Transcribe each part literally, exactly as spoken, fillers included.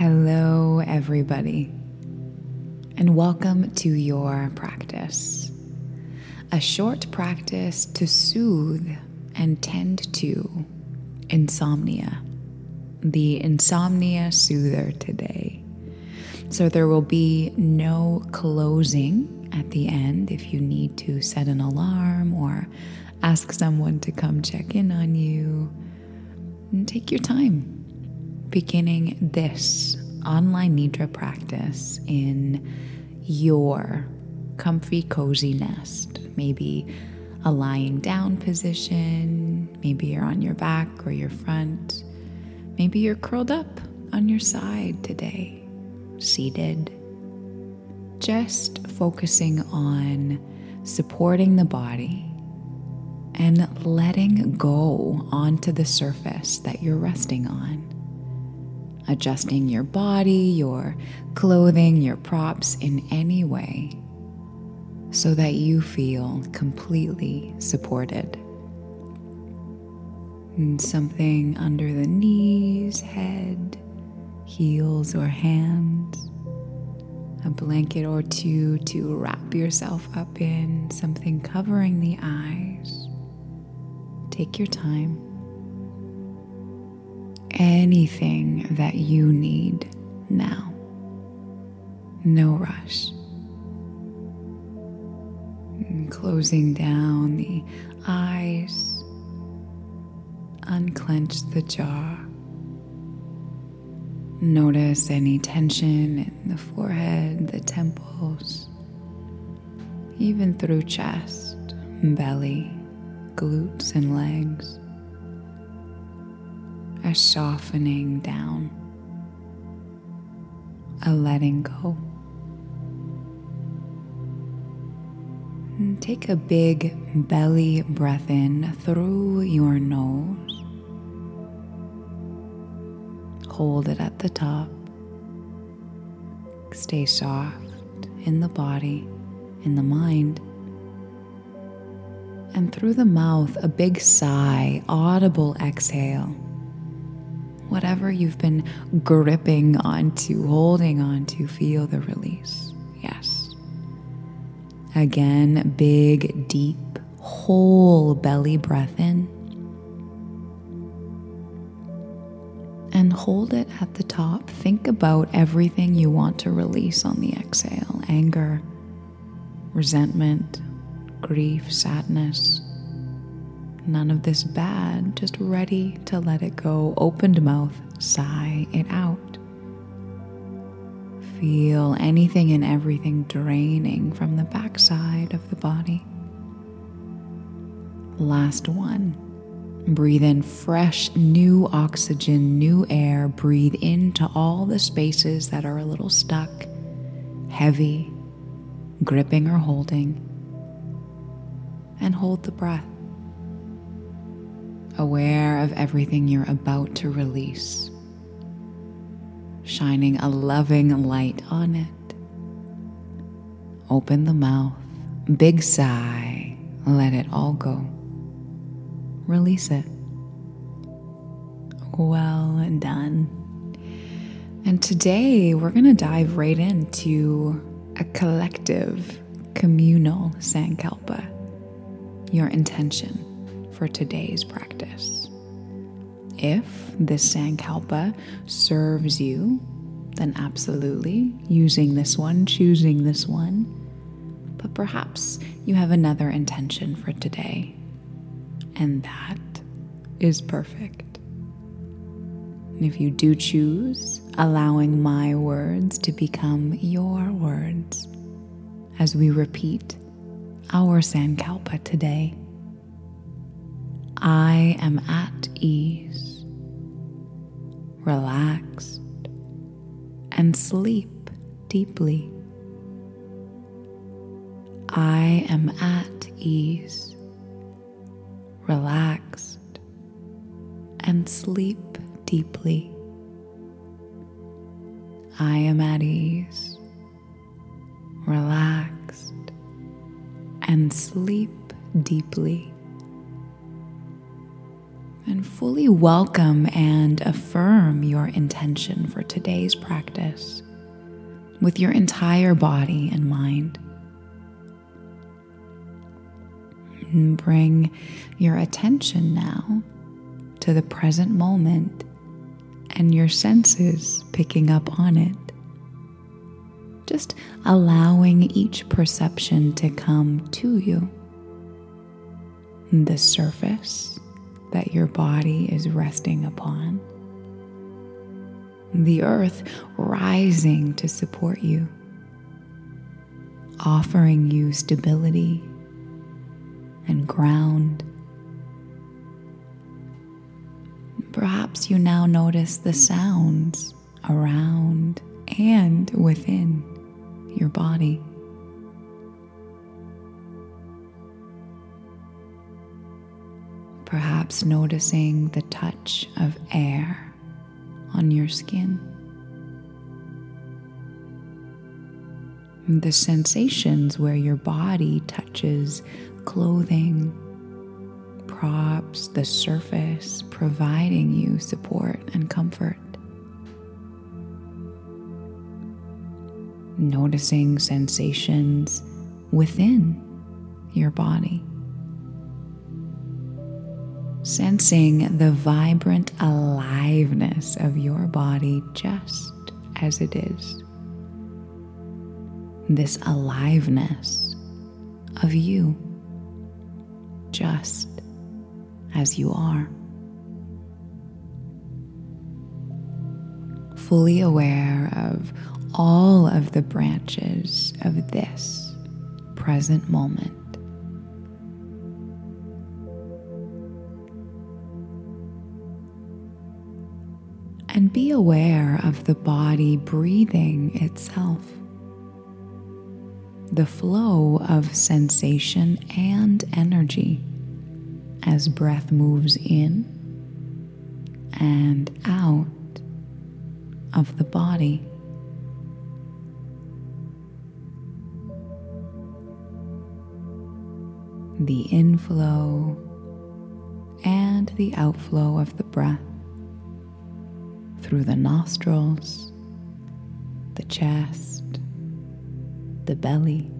Hello, everybody, and welcome to your practice. A short practice to soothe and tend to insomnia. The insomnia soother today. So there will be no closing at the end if you need to set an alarm or ask someone to come check in on you. And take your time beginning this online Nidra practice in your comfy, cozy nest. Maybe a lying down position, maybe you're on your back or your front, maybe you're curled up on your side today, seated. Just focusing on supporting the body and letting go onto the surface that you're resting on. Adjusting your body, your clothing, your props in any way so that you feel completely supported. And something under the knees, head, heels, or hands. A blanket or two to wrap yourself up in, something covering the eyes. Take your time. Anything that you need now. No rush. And closing down the eyes. Unclench the jaw. Notice any tension in the forehead, the temples, even through chest, belly, glutes, and legs. A softening down, a letting go. And take a big belly breath in through your nose. Hold it at the top. Stay soft in the body, in the mind. And through the mouth, a big sigh, audible exhale. Whatever you've been gripping onto, holding onto, feel the release. Yes. Again, big, deep, whole belly breath in. And hold it at the top. Think about everything you want to release on the exhale. Anger, resentment, grief, sadness. None of this bad, just ready to let it go. Opened mouth, sigh it out. Feel anything and everything draining from the backside of the body. Last one. Breathe in fresh, new oxygen, new air. Breathe into all the spaces that are a little stuck, heavy, gripping or holding. And hold the breath. Aware of everything you're about to release, shining a loving light on it. Open the mouth, big sigh, let it all go. Release it. Well done. And today we're going to dive right into a collective, communal Sankalpa, your intention for today's practice. If this Sankalpa serves you, then absolutely using this one, choosing this one. But perhaps you have another intention for today, and that is perfect. And if you do choose, allowing my words to become your words as we repeat our Sankalpa today. I am at ease, relaxed, and sleep deeply. I am at ease, relaxed, and sleep deeply. I am at ease, relaxed, and sleep deeply. and fully welcome and affirm your intention for today's practice with your entire body and mind. And bring your attention now to the present moment and your senses picking up on it. Just allowing each perception to come to you. The surface that your body is resting upon. The earth rising to support you, offering you stability and ground. Perhaps you now notice the sounds around and within your body. Perhaps noticing the touch of air on your skin. The sensations where your body touches clothing, props, the surface, providing you support and comfort. Noticing sensations within your body. Sensing the vibrant aliveness of your body just as it is. This aliveness of you just as you are. Fully aware of all of the branches of this present moment. And be aware of the body breathing itself. The flow of sensation and energy as breath moves in and out of the body. The inflow and the outflow of the breath through the nostrils, the chest, the belly,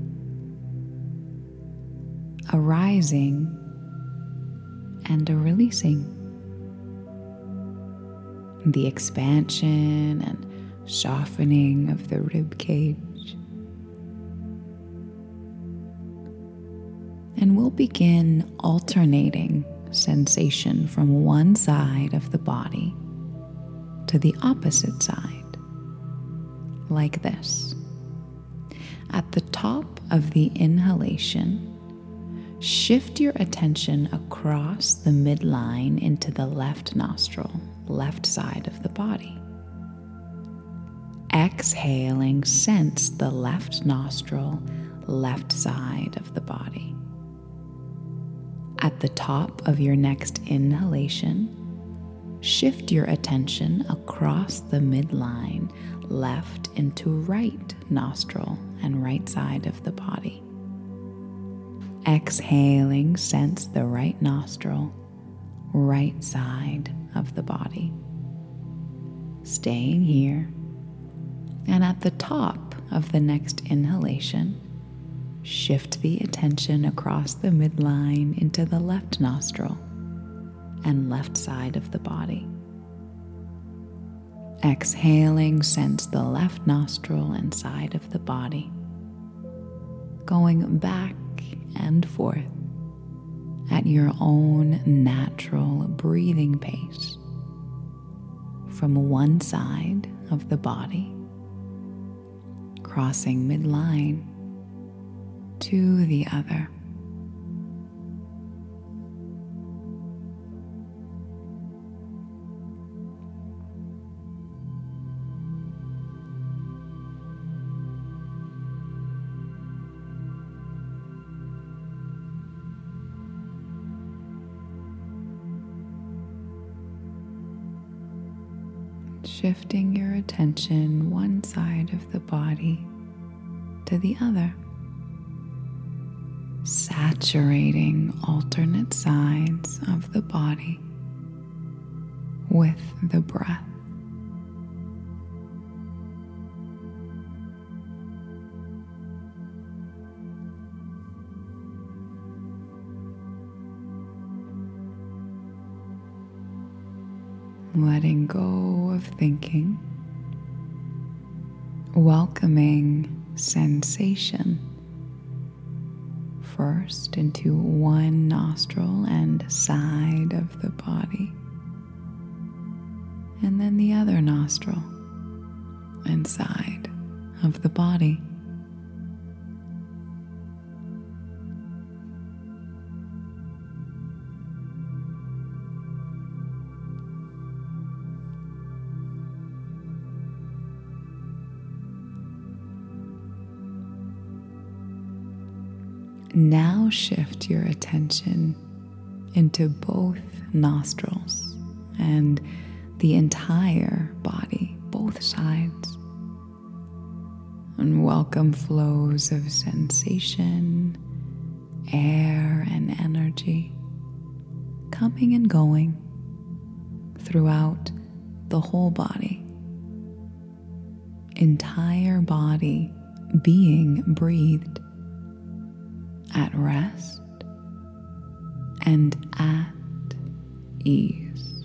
a rising and a releasing, the expansion and softening of the rib cage. And we'll begin alternating sensation from one side of the body to the opposite side, like this. At the top of the inhalation, shift your attention across the midline into the left nostril, left side of the body. Exhaling, sense the left nostril, left side of the body. At the top of your next inhalation, shift your attention across the midline, left into right nostril and right side of the body. Exhaling, sense the right nostril, right side of the body. Staying here, and at the top of the next inhalation, shift the attention across the midline into the left nostril and left side of the body. Exhaling, sense the left nostril and side of the body. Going back and forth at your own natural breathing pace from one side of the body, crossing midline to the other. Shifting your attention one side of the body to the other, saturating alternate sides of the body with the breath. Letting go of thinking, welcoming sensation first into one nostril and side of the body, and then the other nostril and side of the body. Now shift your attention into both nostrils and the entire body, both sides, and welcome flows of sensation, air, and energy coming and going throughout the whole body. Entire body being breathed at rest and at ease.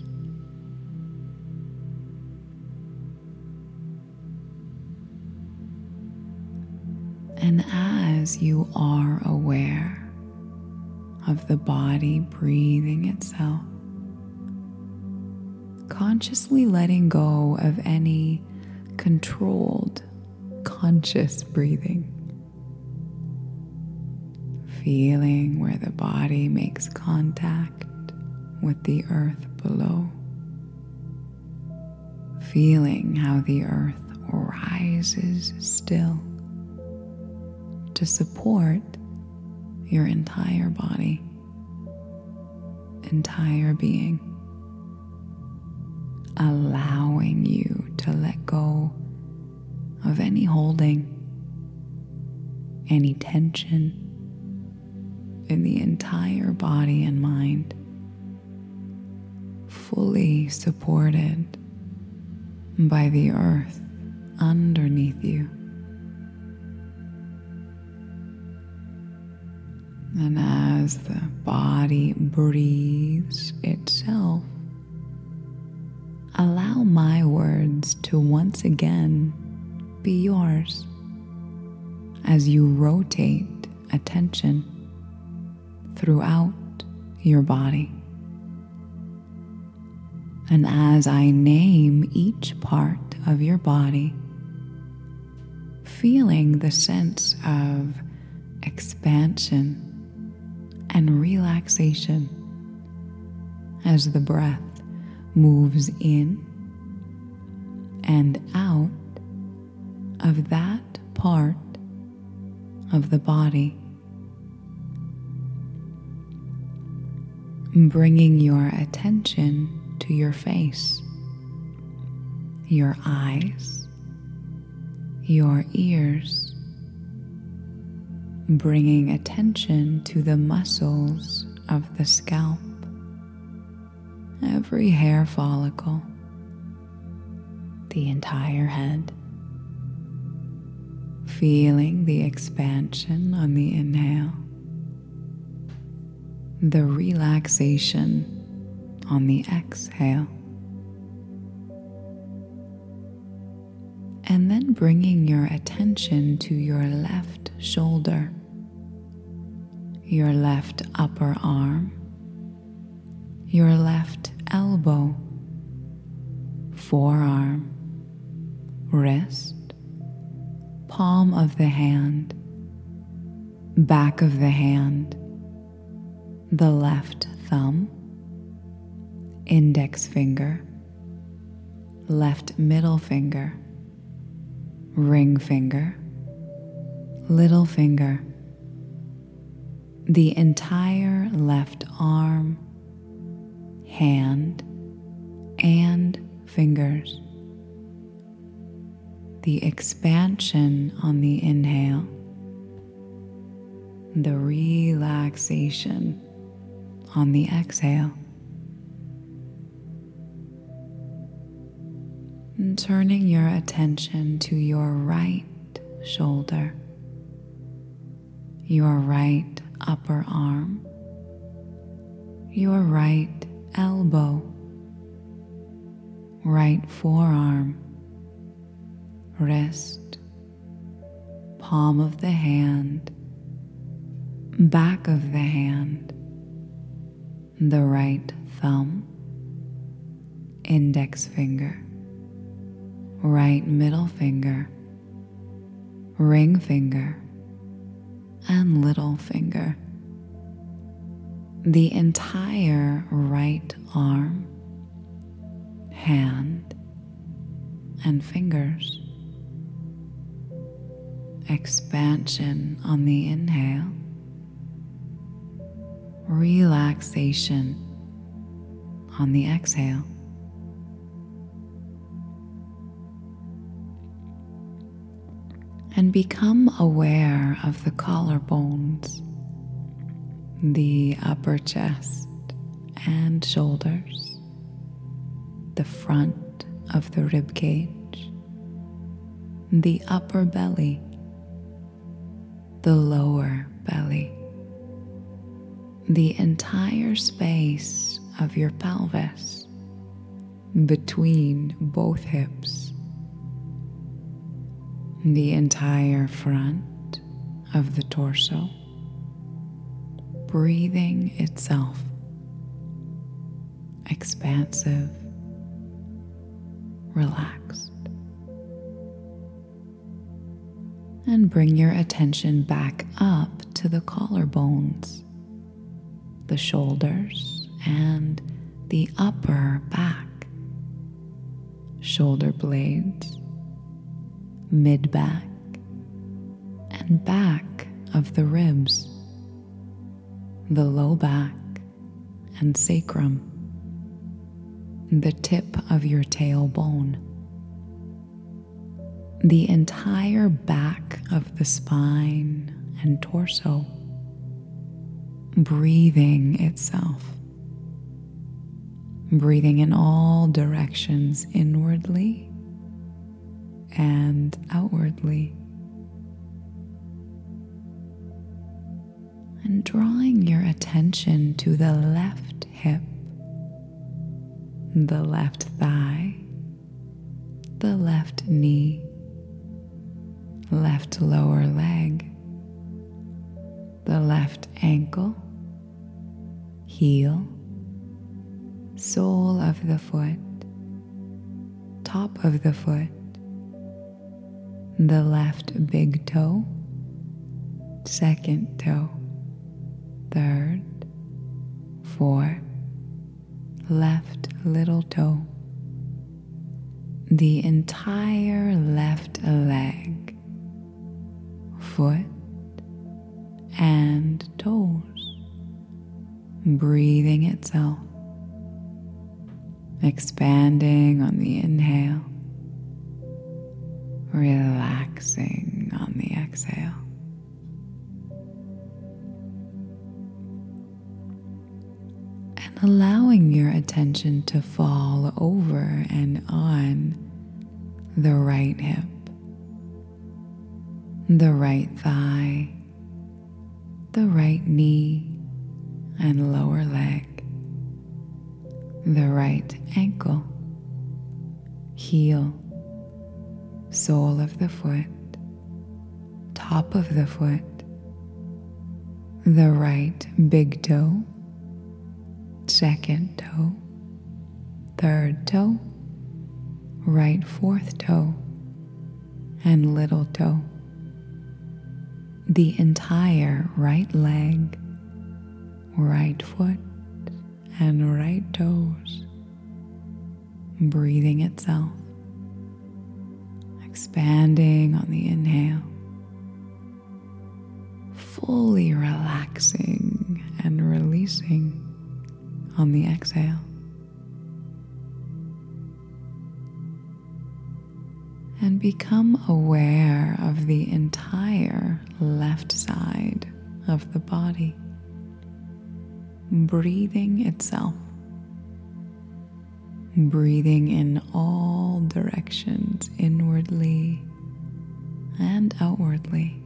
And as you are aware of the body breathing itself, consciously letting go of any controlled, conscious breathing. Feeling where the body makes contact with the earth below. Feeling how the earth rises still to support your entire body, entire being. Allowing you to let go of any holding, any tension in the entire body and mind, fully supported by the earth underneath you. And as the body breathes itself, allow my words to once again be yours as you rotate attention throughout your body. And as I name each part of your body, feeling the sense of expansion and relaxation as the breath moves in and out of that part of the body. Bringing your attention to your face, your eyes, your ears, bringing attention to the muscles of the scalp, every hair follicle, the entire head, feeling the expansion on the inhale, the relaxation on the exhale, and then bringing your attention to your left shoulder, your left upper arm, your left elbow, forearm, wrist, palm of the hand, back of the hand, the left thumb, index finger, left middle finger, ring finger, little finger, the entire left arm, hand, and fingers. The expansion on the inhale, the relaxation on the exhale. And turning your attention to your right shoulder, your right upper arm, your right elbow, right forearm, wrist, palm of the hand, back of the hand, the right thumb, index finger, right middle finger, ring finger, and little finger. The entire right arm, hand, and fingers. Expansion on the inhale, relaxation on the exhale. And become aware of the collarbones, the upper chest and shoulders, the front of the rib cage, the upper belly, the lower belly, the entire space of your pelvis between both hips, the entire front of the torso, breathing itself, expansive, relaxed. And bring your attention back up to the collarbones, the shoulders, and the upper back, shoulder blades, mid-back, and back of the ribs, the low back and sacrum, the tip of your tailbone, the entire back of the spine and torso, breathing itself, breathing in all directions inwardly and outwardly, and drawing your attention to the left hip, the left thigh, the left knee, left lower leg, the left ankle, heel, sole of the foot, top of the foot, the left big toe, second toe, third, fourth, left little toe, the entire left leg, foot, and toes, breathing itself, expanding on the inhale, relaxing on the exhale. And allowing your attention to fall over and on the right hip, the right thigh, the right knee and lower leg, the right ankle, heel, sole of the foot, top of the foot, the right big toe, second toe, third toe, right fourth toe, and little toe, the entire right leg, right foot, and right toes, breathing itself, expanding on the inhale, fully relaxing and releasing on the exhale. And become aware of the entire left side of the body, breathing itself, breathing in all directions, inwardly and outwardly.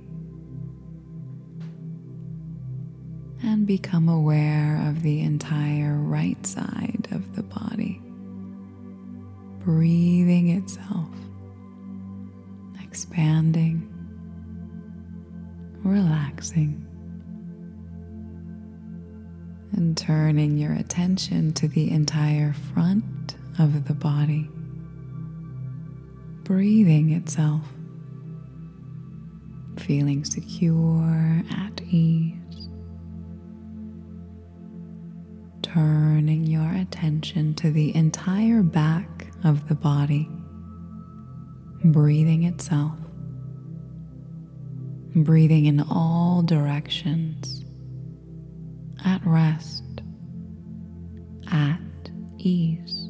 And become aware of the entire right side of the body, breathing itself, expanding, relaxing, and turning your attention to the entire front of the body, breathing itself, feeling secure, at ease. Turning your attention to the entire back of the body, breathing itself, breathing in all directions, at rest, at ease.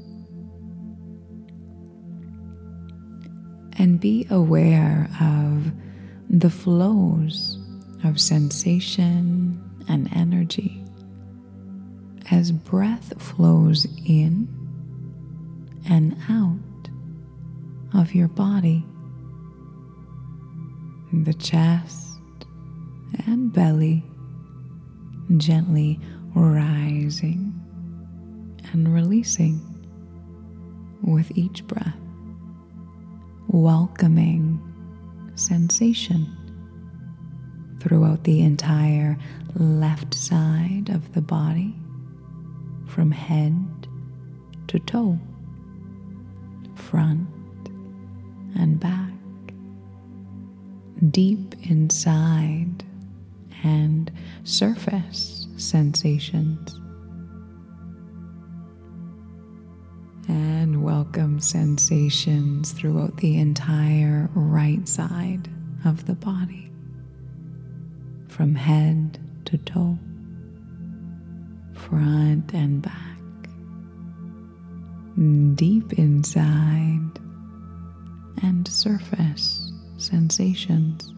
And be aware of the flows of sensation and energy as breath flows in and out of your body, the chest and belly gently rising and releasing with each breath, welcoming sensation throughout the entire left side of the body, from head to toe, front and back, deep inside and surface sensations. And welcome sensations throughout the entire right side of the body, from head to toe, front and back, deep inside and surface sensations.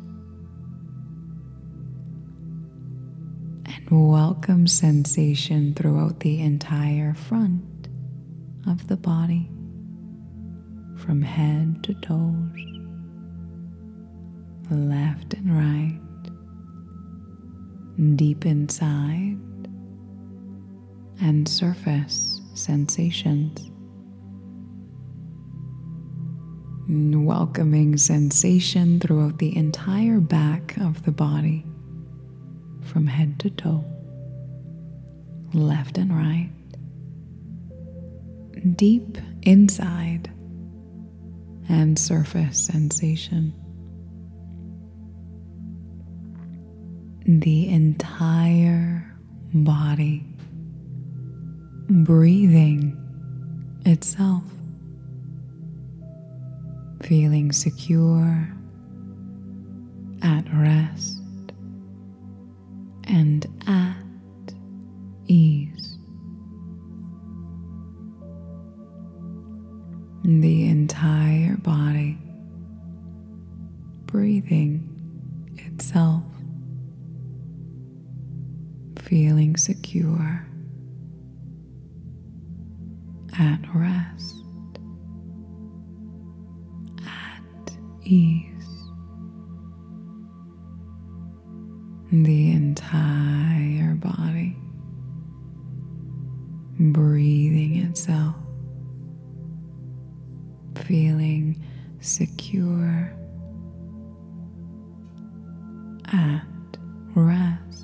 And welcome sensation throughout the entire front of the body, from head to toes, left and right, deep inside and surface sensations. Welcoming sensation throughout the entire back of the body, from head to toe, left and right, deep inside and surface sensation. The entire body breathing itself, feeling secure, at rest, and at ease. The entire body breathing itself, feeling secure, at rest, at ease. The entire body breathing itself, feeling secure, at rest,